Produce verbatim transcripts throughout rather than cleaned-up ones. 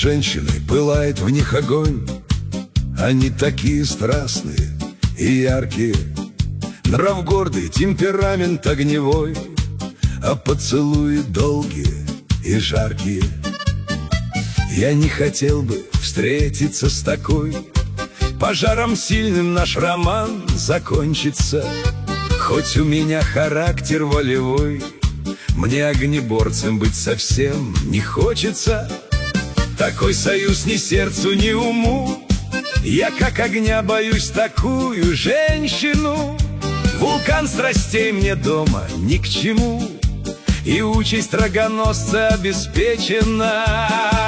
женщины, пылает в них огонь. Они такие страстные и яркие, нрав гордый, темперамент огневой, а поцелуи долгие и жаркие. Я не хотел бы встретиться с такой. Пожаром сильным наш роман закончится. Хоть у меня характер волевой, мне огнеборцем быть совсем не хочется. Такой союз ни сердцу, ни уму. Я как огня боюсь такую женщину. Вулкан страстей мне дома ни к чему, и участь рогоносца обеспечена.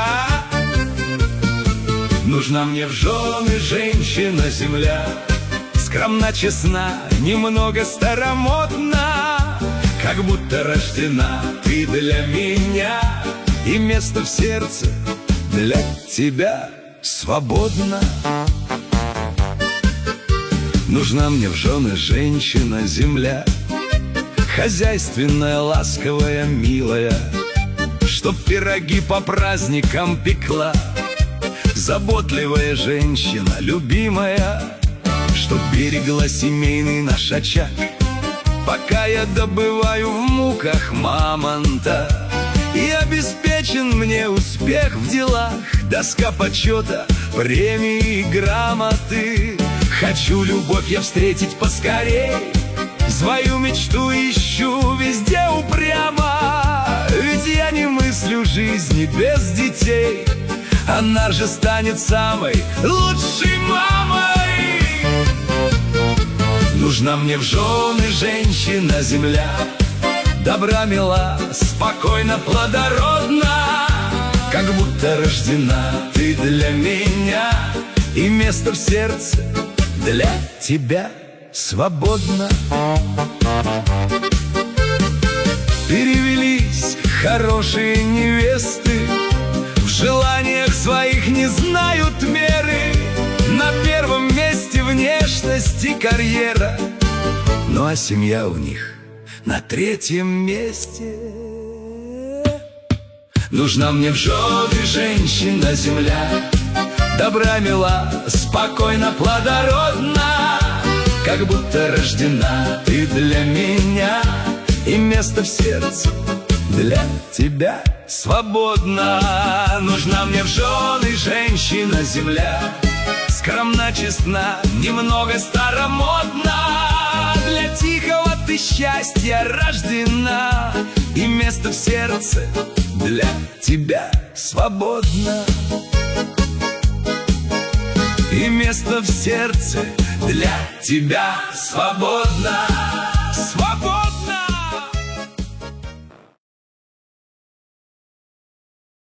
Нужна мне в жены женщина-земля, скромна, честна, немного старомодна, как будто рождена ты для меня, и место в сердце для тебя свободно. Нужна мне в жены женщина-земля, хозяйственная, ласковая, милая, чтоб пироги по праздникам пекла. Заботливая женщина, любимая, чтоб берегла семейный наш очаг, пока я добываю в муках мамонта. И обеспечен мне успех в делах, доска почета, премии и грамоты. Хочу любовь я встретить поскорей, свою мечту ищу везде упрямо. Ведь я не мыслю жизни без детей, она же станет самой лучшей мамой. Нужна мне в жены женщина-земля, добра, мила, спокойно, плодородна, как будто рождена ты для меня, и место в сердце для тебя свободно. Перевелись хорошие невесты, в желаниях своих не знают меры. На первом месте внешность и карьера, ну а семья у них на третьем месте. Нужна мне в жены женщина-земля, добра, мила, спокойно, плодородна, как будто рождена ты для меня, и место в сердце для тебя свободно. Нужна мне в жены женщина-земля, скромна, честна, немного старомодна, для тихого ты счастья рождена, и место в сердце для тебя свободно. И место в сердце для тебя свободно, свободно.